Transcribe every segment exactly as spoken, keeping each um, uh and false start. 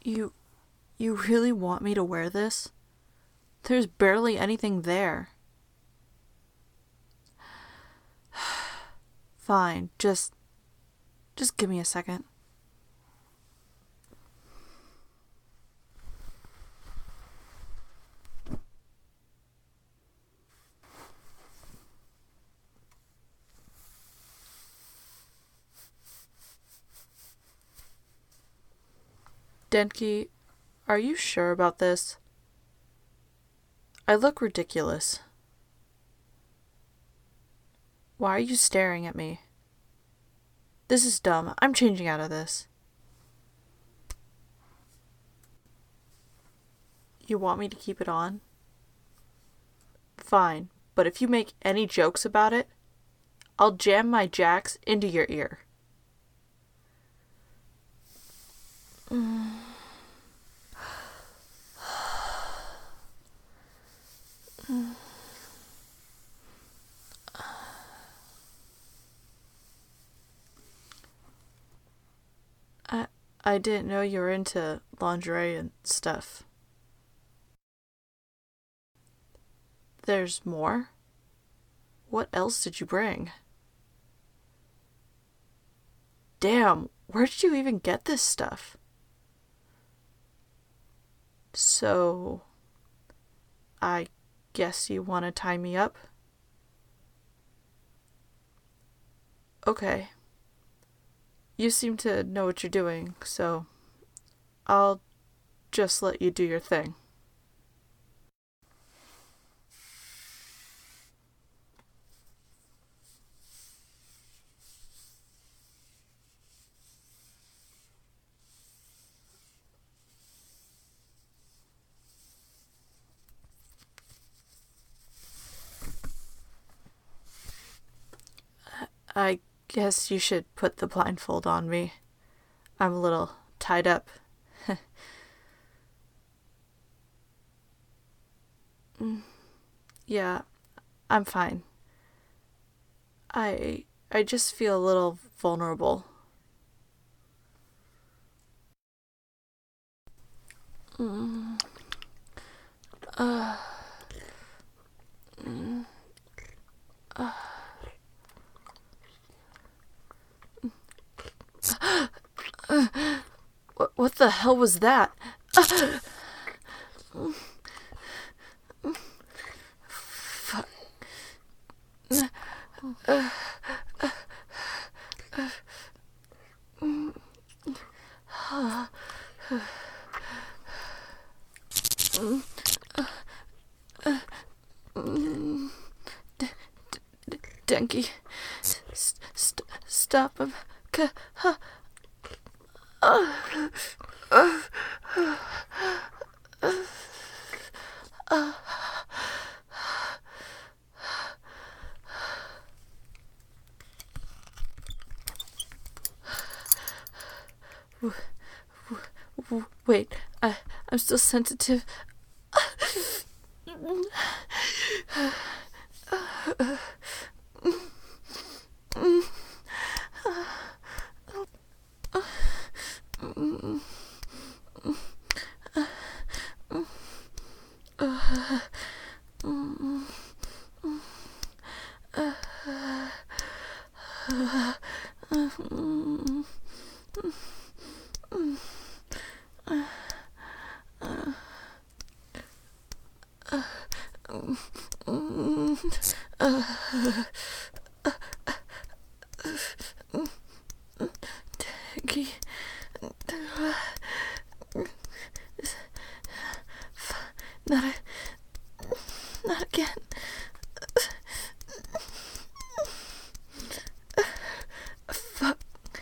You, you really want me to wear this? There's barely anything there. Fine, just, just give me a second. Denki, are you sure about this? I look ridiculous. Why are you staring at me? This is dumb. I'm changing out of this. You want me to keep it on? Fine, but if you make any jokes about it, I'll jam my jacks into your ear. Mm. I I didn't know you were into lingerie and stuff. There's more? What else did you bring? Damn, where did you even get this stuff? So, I guess you want to tie me up? Okay. You seem to know what you're doing, so I'll just let you do your thing. I guess you should put the blindfold on me. I'm a little tied up. Yeah, I'm fine. I I just feel a little vulnerable. Mm. Uh. Mm. Uh. What, what the hell was that? Fuck. Denki, st- st- stop him. K- huh. uh, uh, uh, uh. Wait, I, I'm still sensitive. Denki. Not, a, not again. Fuck.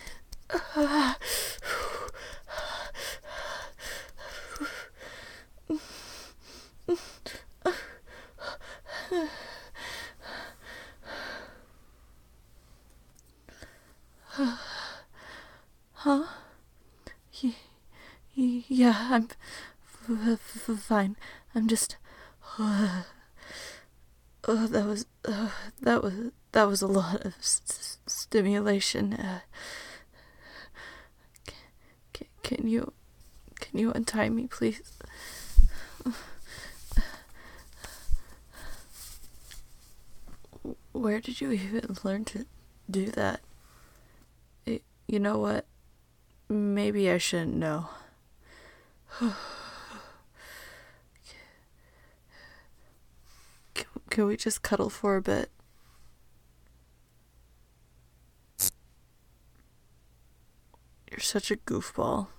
Huh? Y- y- yeah, I'm f- f- fine. I'm just. Uh, oh, that was. Uh, that was. That was a lot of s- stimulation. Uh, c- c- can you. Can you untie me, please? Where did you even learn to do that? It, you know what? Maybe I shouldn't know. can, can we just cuddle for a bit? You're such a goofball.